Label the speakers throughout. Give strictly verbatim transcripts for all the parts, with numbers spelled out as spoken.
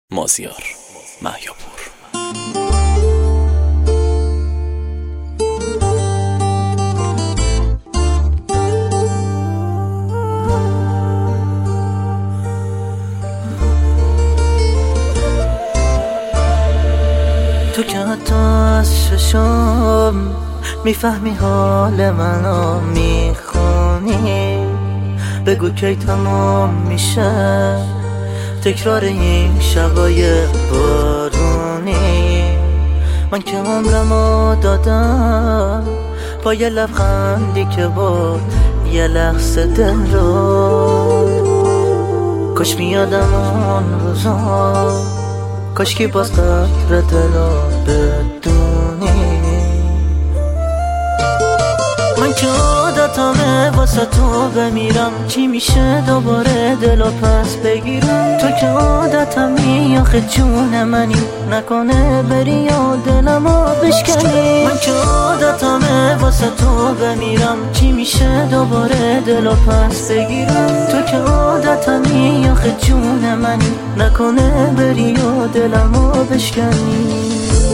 Speaker 1: مازیار مهیاپور.
Speaker 2: تو که حتی از ششم میفهمی حال منو میخونی، بگو کی تمام میشه تکرار این شبای بارونی. من که عمرمو دادم با یه لبخندی که بود یه لحظه دل رو، کاش میادم اون روزا، کاش که باز قدر دلو بدونی. من که عادتمه واسه تو بمیرم، چی میشه دوباره دلو پس بگیرم. تو که عادتمی آخه جون منی، نکنه بری یا دلمو بشکنی. من که عادتمه واسه تو بمیرم، چی میشه دوباره دلو پس بگیرم. تو که عادتمی آخه جون منی، نکنه بری یا دلمو بشکنی.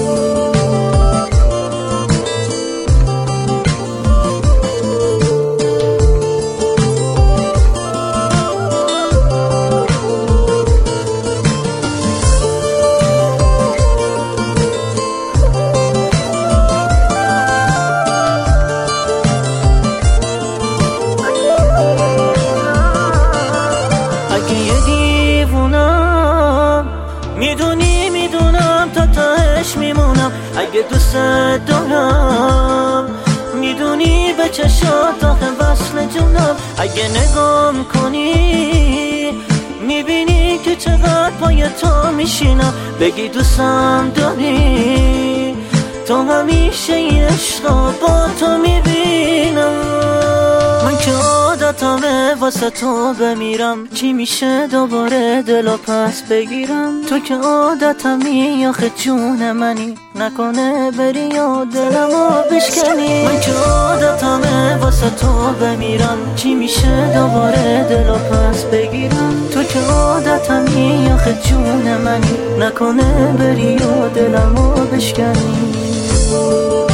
Speaker 2: میدونی میدونم تا تهش میمونم، اگه دوست دارم میدونی به چشات آخه وصل جونم. اگه نگام کنی میبینی که چقدر پای تو میشینم. بگی دوستم داری تو همیشه یه عشق با تو میبینم. من که عادتمه واسه تو بمیرم، چی میشه دوباره دلو پس بگیرم. تو که عادتمی آخه جون منی، نکنه بری یا دلمو بشکنی. من که عادتمه واسه تو بمیرم، چی میشه دوباره دلو پس بگیرم. تو که عادتمی آخه جون منی، نکنه بری یا دلمو بشکنی.